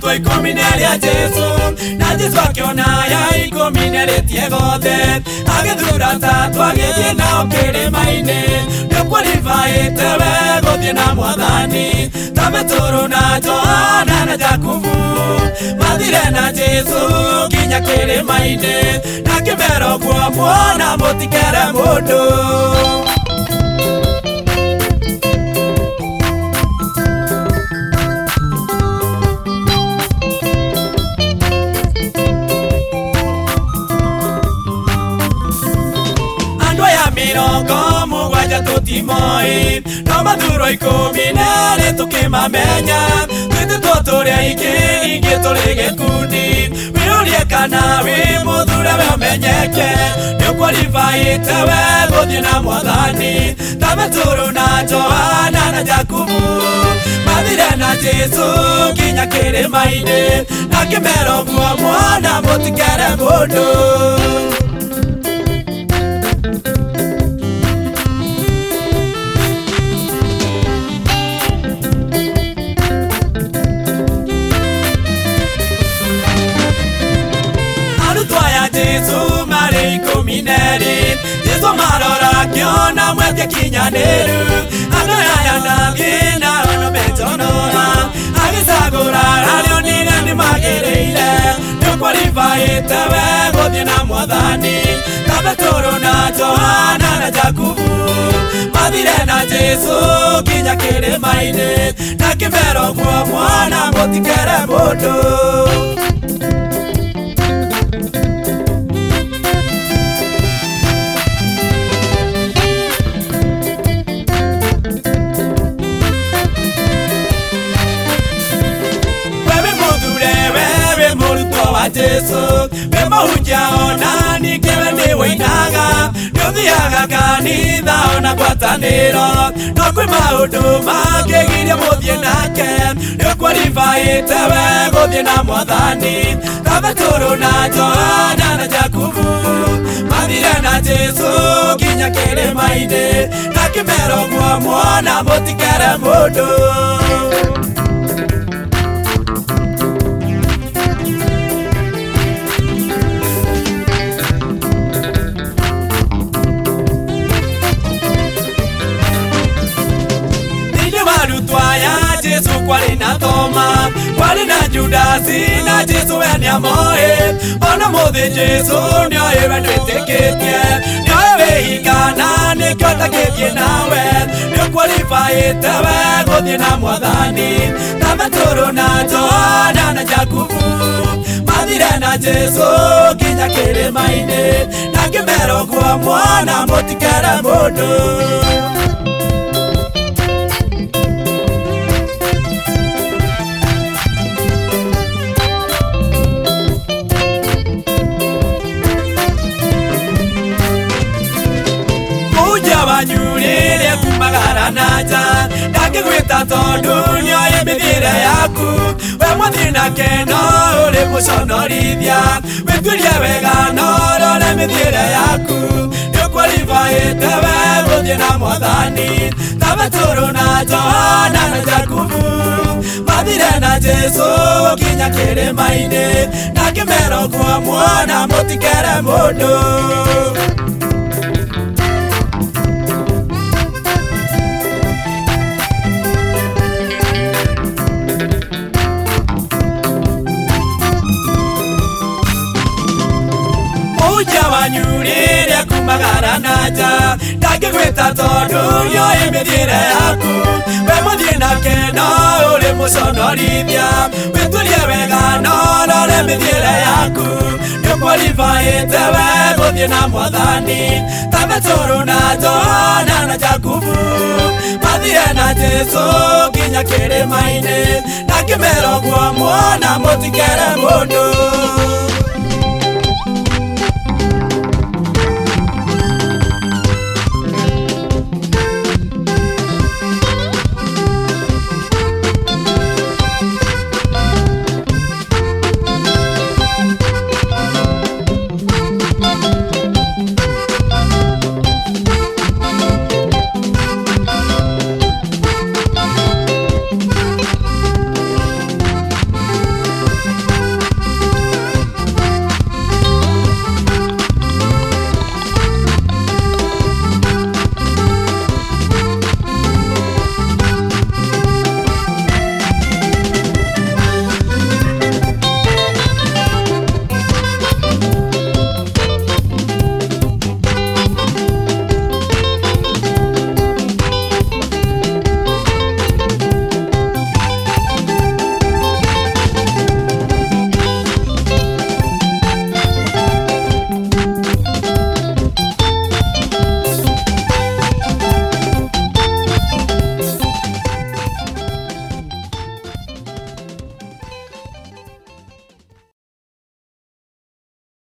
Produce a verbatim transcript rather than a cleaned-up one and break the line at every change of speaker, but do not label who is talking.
arutwo ikumi na erĩ a Jesu na Jesu akiona aya ikumi na erĩ tiegothe agĩthura atatũ agĩthiĩ nao kĩrĩma-inĩ nĩkwaribaĩte we gũthiĩ na Mwathani ta Petero na Johana na Jakubu mathire na Jesu nginya kĩrĩma-inĩ na kĩmera ũguo muona mũtikere mũndũ. Mirongo mugwanja tutimoi no mathuro ikumi na erĩ tukimamenya twĩtĩtwo tũrĩ aingĩ ningĩ tũrĩ gĩkundi wĩyũrie kana wĩ mũthure we ũmenyeke nĩũkwaribaĩte we gũthiĩ na Mwathani ta Petero na Johana na Jakubu mathire na Jesu nginya kĩrĩma-inĩ na kĩmera ũguo muona mũtikere mũndũ. Jesu mari ikumi na erĩ Jesu marora akiona mweke kinyanĩru andũ aya nangĩ na ono metonora agĩcagũra arĩa onire nĩmagĩrĩire nĩũkwaribaĩte we gũthiĩ na Mwathani ta Petero na Johana na Jakubu mathire na Jesu nginya kĩrĩma-inĩ na kĩmera ũguo muona mũtikere mũndũ. Jesu we mũhunjia ona ningĩ we nĩ wĩinaga nĩũthiaga kanitha ona ngwatanĩro no kwĩ maũndũ mangĩgiria mũthiĩ nake nĩũkwaribaĩte we gũthiĩ na Mwathani ta Petero na Johana na Jakubu mathire na Jesu nginya kĩrĩma-inĩ na kĩmera ũguo muona mũtikere mũndũ. Jesu kwari na Toma kwari na Judasi na Jesu we nĩamoĩ ona mũthĩ Jesu nĩoĩ we nĩwĩtĩkĩtie nĩoĩ wĩhingana nĩkĩo atakĩthiĩ nawe nĩũkwaribaĩte we gũthiĩ na Mwathani ta Petero na Johana na Jakubu mathire na Jesu nginya kĩrĩma-inĩ na kĩmera ũguo muona mũtikere mũndũ. Wanyurire kumagara naja ndangĩgwĩta tondũ nĩoĩ mĩthiĩre yaku we mũthiĩ nake no ũrĩ mũconorithia wĩtuĩrie wega no ũrore mĩthiĩre yaku nĩũkwaribaĩte we gũthiĩ na Mwathani ta Petero na Johana na Jakubu mathire na Jesu nginya kĩrĩma-inĩ na kĩmera ũguo muona mũtikere mũndũ. Wanyurire kumagara naja ndangĩgwĩta tondũ nĩoĩ mĩthiĩre yaku we mũthiĩ nake no ũrĩ mũconorithia wĩtuĩrie wega no ũrore mĩthiĩre yaku nĩũkwaribaĩte we gũthiĩ na Mwathani ta Petero na Johana na Jakubu mathire na Jesu nginya kĩrĩma-inĩ na kĩmera ũguo muona mũtikere mũndũ.